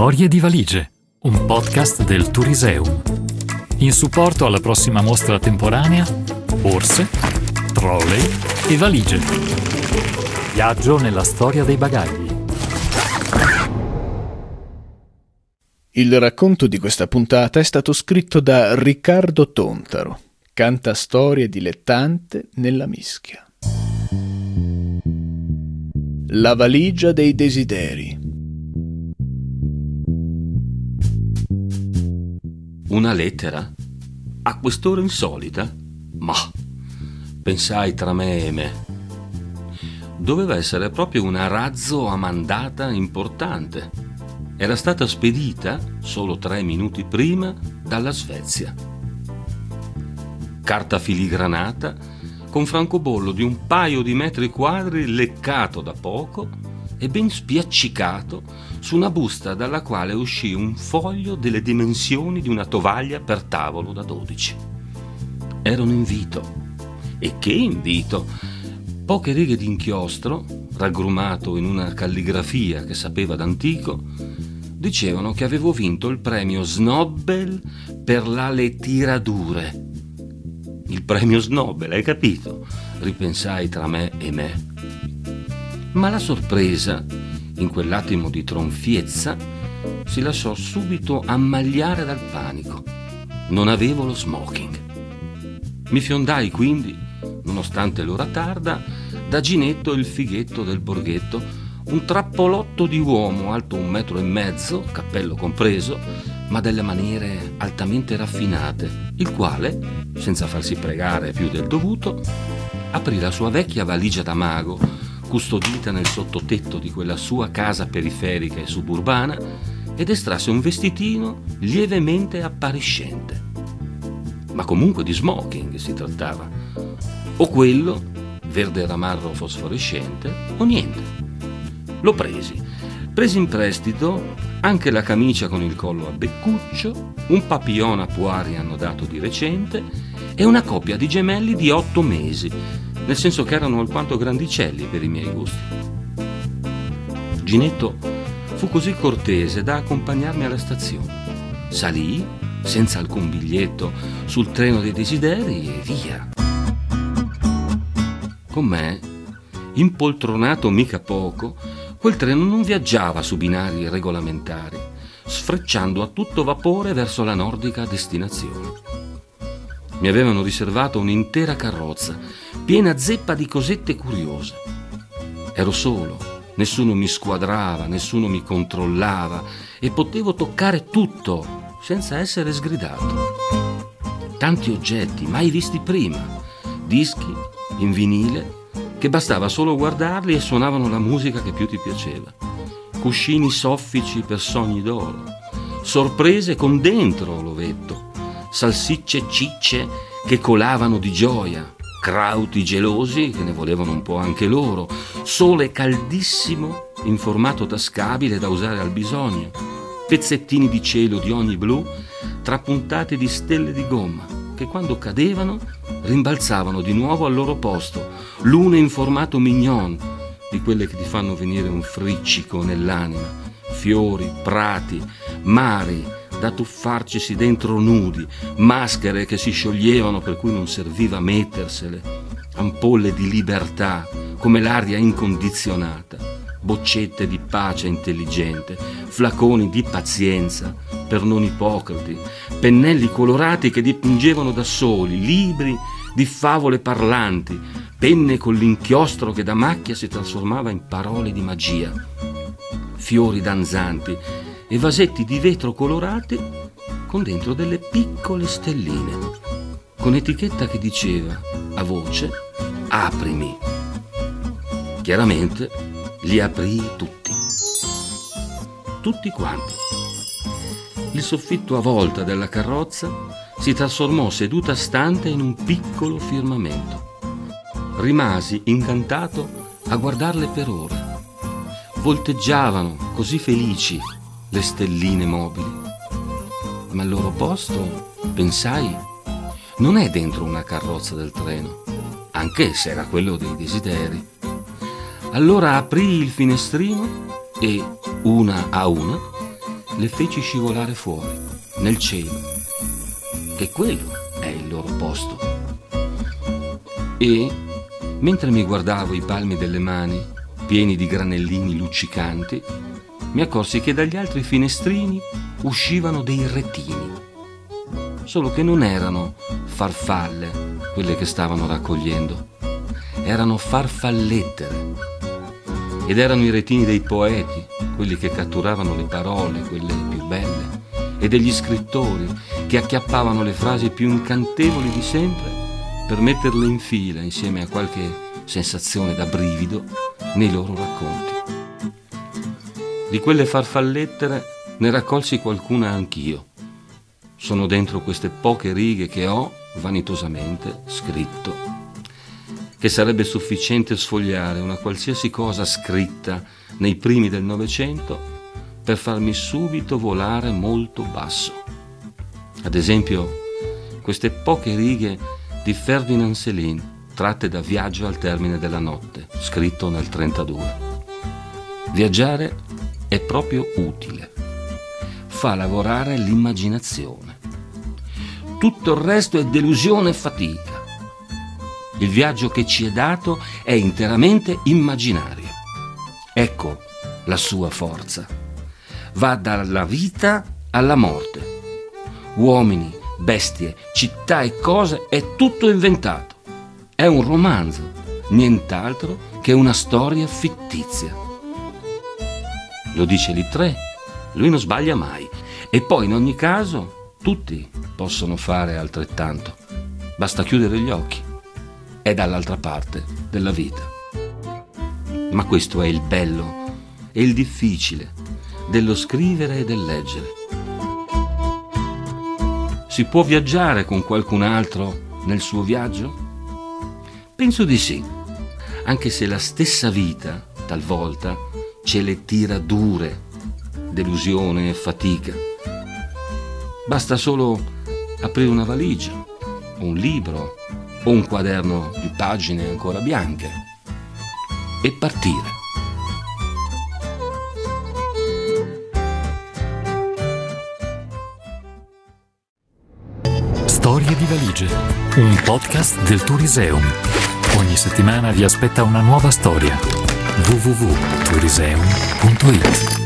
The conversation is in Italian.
Storie di valigie, un podcast del Turiseum. In supporto alla prossima mostra temporanea, borse, trolley e valigie. Viaggio nella storia dei bagagli. Il racconto di questa puntata è stato scritto da Riccardo Tontaro, cantastorie dilettante nella mischia. La valigia dei desideri. Una lettera? A quest'ora insolita? Ma, pensai tra me e me. Doveva essere proprio una razzo a mandata importante. Era stata spedita, solo 3 minuti prima, dalla Svezia. Carta filigranata, con francobollo di un paio di metri quadri leccato da poco e ben spiaccicato su una busta dalla quale uscì un foglio delle dimensioni di una tovaglia per tavolo da 12. Era un invito. E che invito! Poche righe di inchiostro, raggrumato in una calligrafia che sapeva d'antico, dicevano che avevo vinto il premio Snobel per la letterature. Il premio Snobel, hai capito? Ripensai tra me e me. Ma la sorpresa, in quell'attimo di tronfiezza, si lasciò subito ammagliare dal panico. Non avevo lo smoking. Mi fiondai quindi, nonostante l'ora tarda, da Ginetto il fighetto del borghetto, un trappolotto di uomo alto 1,5 metri, cappello compreso, ma delle maniere altamente raffinate, il quale, senza farsi pregare più del dovuto, aprì la sua vecchia valigia da mago, custodita nel sottotetto di quella sua casa periferica e suburbana, ed estrasse un vestitino lievemente appariscente. Ma comunque di smoking si trattava. O quello, verde ramarro fosforescente, o niente. Lo presi in prestito anche la camicia con il collo a beccuccio, un papillon a poiri annodato di recente e una coppia di gemelli di 8 mesi, nel senso che erano alquanto grandicelli per i miei gusti. Ginetto fu così cortese da accompagnarmi alla stazione. Salii, senza alcun biglietto, sul treno dei desideri e via. Con me, impoltronato mica poco, quel treno non viaggiava su binari regolamentari, sfrecciando a tutto vapore verso la nordica destinazione. Mi avevano riservato un'intera carrozza, piena zeppa di cosette curiose. Ero solo, nessuno mi squadrava, nessuno mi controllava e potevo toccare tutto senza essere sgridato. Tanti oggetti mai visti prima, dischi in vinile, che bastava solo guardarli e suonavano la musica che più ti piaceva. Cuscini soffici per sogni d'oro, sorprese con dentro l'ovetto, salsicce cicce che colavano di gioia, crauti gelosi che ne volevano un po' anche loro, sole caldissimo in formato tascabile da usare al bisogno, pezzettini di cielo di ogni blu trapuntati di stelle di gomma che quando cadevano rimbalzavano di nuovo al loro posto, l'une in formato mignon, di quelle che ti fanno venire un friccico nell'anima, fiori, prati, mari da tuffarcisi dentro nudi, maschere che si scioglievano per cui non serviva mettersele, ampolle di libertà come l'aria incondizionata, boccette di pace intelligente, flaconi di pazienza per non ipocriti, pennelli colorati che dipingevano da soli, libri di favole parlanti, penne con l'inchiostro che da macchia si trasformava in parole di magia, fiori danzanti e vasetti di vetro colorati con dentro delle piccole stelline, con etichetta che diceva a voce «Aprimi». Chiaramente li aprii tutti quanti. Il soffitto a volta della carrozza si trasformò seduta stante in un piccolo firmamento. Rimasi incantato a guardarle per ore. Volteggiavano così felici le stelline mobili. Ma al loro posto, pensai, non è dentro una carrozza del treno, anche se era quello dei desideri. Allora aprii il finestrino e, una a una, le feci scivolare fuori, nel cielo, che quello è il loro posto. E, mentre mi guardavo i palmi delle mani, pieni di granellini luccicanti, mi accorsi che dagli altri finestrini uscivano dei retini, solo che non erano farfalle quelle che stavano raccogliendo, erano farfallettere, ed erano i retini dei poeti, quelli che catturavano le parole, quelle più belle, e degli scrittori che acchiappavano le frasi più incantevoli di sempre per metterle in fila insieme a qualche sensazione da brivido nei loro racconti. Di quelle farfallettere ne raccolsi qualcuna anch'io. Sono dentro queste poche righe che ho vanitosamente scritto, che sarebbe sufficiente sfogliare una qualsiasi cosa scritta nei primi del Novecento per farmi subito volare molto basso. Ad esempio, queste poche righe di Ferdinand Céline, tratte da Viaggio al termine della notte, scritto nel 1932. Viaggiare è proprio utile, fa lavorare l'immaginazione. Tutto il resto è delusione e fatica. Il viaggio che ci è dato è interamente immaginario. Ecco la sua forza. Va dalla vita alla morte. Uomini, bestie, città e cose, è tutto inventato. È un romanzo, nient'altro che una storia fittizia. Lo dice Littré, lui non sbaglia mai. E poi in ogni caso tutti possono fare altrettanto. Basta chiudere gli occhi. È dall'altra parte della vita. Ma questo è il bello e il difficile dello scrivere e del leggere. Si può viaggiare con qualcun altro nel suo viaggio? Penso di sì, anche se la stessa vita, talvolta, ce le tira dure, delusione e fatica. Basta solo aprire una valigia, un libro o un quaderno di pagine ancora bianche e partire. Storie di valigie, un podcast del Turiseum. Ogni settimana vi aspetta una nuova storia. www.turiseum.it